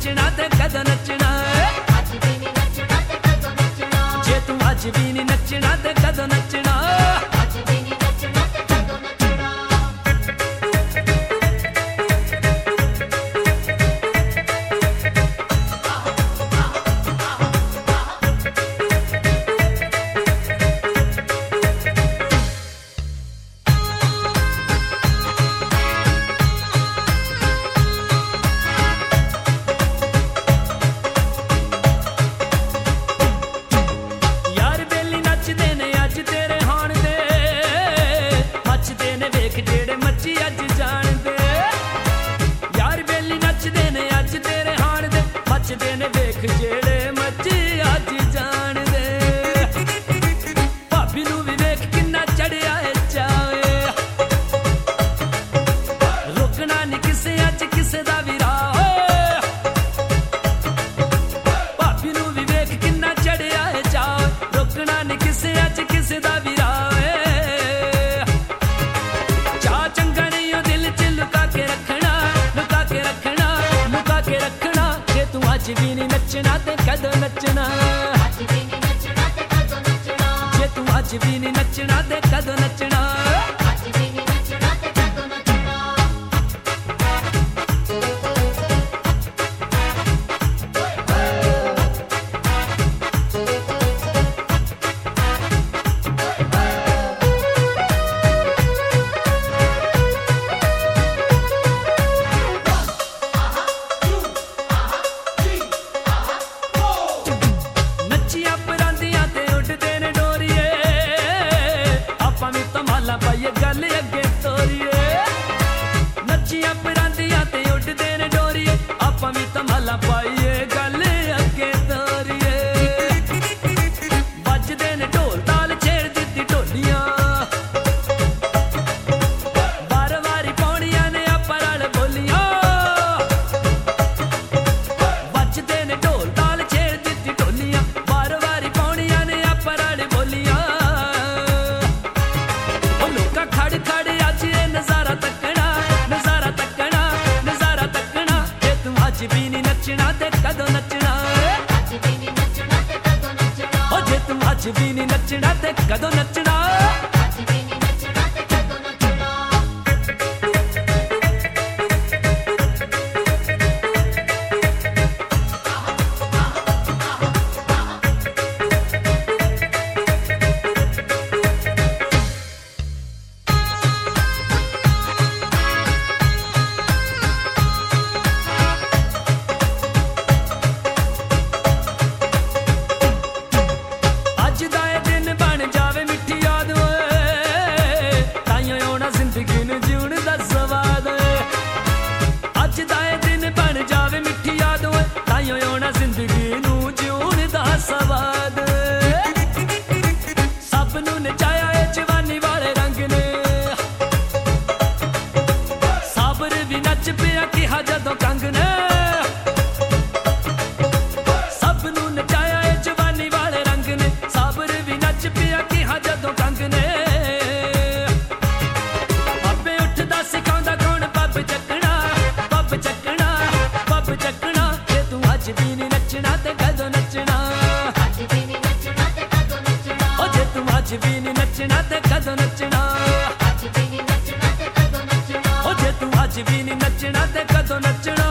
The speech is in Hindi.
नचना ते कदों नचना, जे तू अज भी नहीं नचना ते कदों नचना। जेड़े मची अज जान दे, भाभी नू भी वेख किन्ना चढ़िया है चावे, रुकना नहीं किसे अज किसे दा भी राह, भाभी नू भी वेख किन्ना चढ़िया है चावे, रुकना नहीं किसे अज किसे दा भी राह। चाह चंगा नहीं हो दिल च लुका के रखना, लुका के रखना, लुका के रखना। जे तू अज भी नहीं नचना ते कदों नचना, जे तू अज भी नहीं नचना ते कदों नचना। पाइए गल अगे तोरिए, नचिया परांदियां ते उड़दे ने डोरिए, आपां भी धमाला पाइए गल अगे तोरिए। बजदे ने ढोल ताल छेड़ दित्ती ढोलियां, बार वारी पौड़ियां ने आपां रल बोलियां। बजदे ने ढोल ताल छेड़ दित्ती ढोलियां, बार वारी पौड़ियां ने आपां रल बोलियां। खड़ खड़ अज ये नजारा तकना, नजारा तकना, नजारा तकना। जे तू अज भी नहीं नचना ते कदों नचना, ओ जे तू अज भी नहीं नचना ते कदों नचना। सब नू नचाया है जवानी वाले रंग ने, साबर भी नच पिया किहा जदों कंग ने। सब नू नचाया है जवानी वाले रंग ने, साबर भी नच पिया किहा जदों कंग ने। आपे उठदा सिखांदा कौन पब चकना, पब चकना, पब चकना। जे तू अज भी नहीं नचना ते कदों नचना, अज भी नहीं नचना ते कदों नचना, ओ जे तू अज भी नहीं नचना ते कदों नचना।